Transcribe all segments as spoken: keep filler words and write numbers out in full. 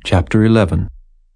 Chapter eleven.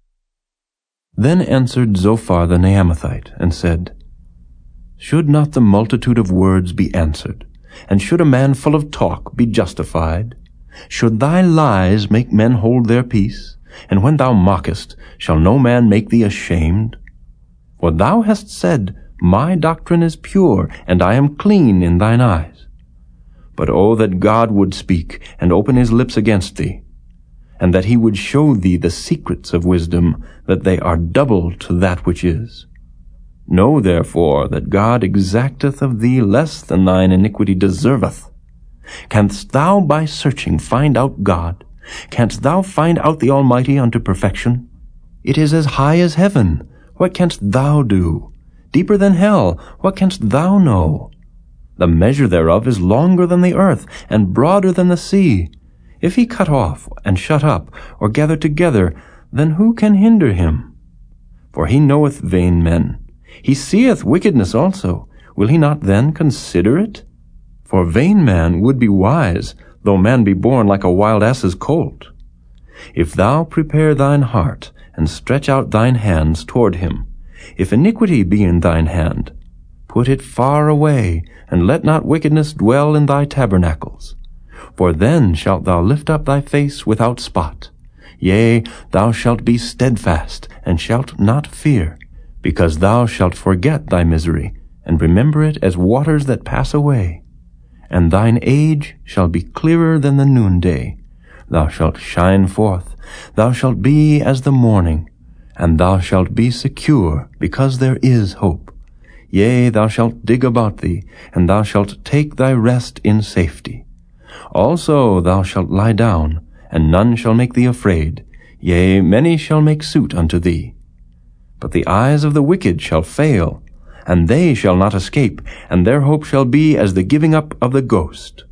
Then answered Zophar the Naamathite, and said, Should not the multitude of words be answered, and should a man full of talk be justified? Should thy lies make men hold their peace? And when thou mockest, shall no man make thee ashamed? For thou hast said, My doctrine is pure, and I am clean in thine eyes. But oh, that God would speak, and open his lips against thee, and that he would show thee the secrets of wisdom, that they are double to that which is. Know therefore that God exacteth of thee less than thine iniquity deserveth. Canst thou by searching find out God? Canst thou find out the Almighty unto perfection? It is as high as heaven. What canst thou do? Deeper than hell. What canst thou know? The measure thereof is longer than the earth, and broader than the sea. If he cut off, and shut up, or gather together, then who can hinder him? For he knoweth vain men. He seeth wickedness also. Will he not then consider it? For vain man would be wise, though man be born like a wild ass's colt. If thou prepare thine heart, and stretch out thine hands toward him, if iniquity be in thine hand, put it far away, and let not wickedness dwell in thy tabernacles. For then shalt thou lift up thy face without spot. Yea, thou shalt be steadfast, and shalt not fear, because thou shalt forget thy misery, and remember it as waters that pass away. And thine age shall be clearer than the noonday. Thou shalt shine forth, thou shalt be as the morning, and thou shalt be secure, because there is hope. Yea, thou shalt dig about thee, and thou shalt take thy rest in safety. Also thou shalt lie down, and none shall make thee afraid. Yea, many shall make suit unto thee. But the eyes of the wicked shall fail, and they shall not escape, and their hope shall be as the giving up of the ghost.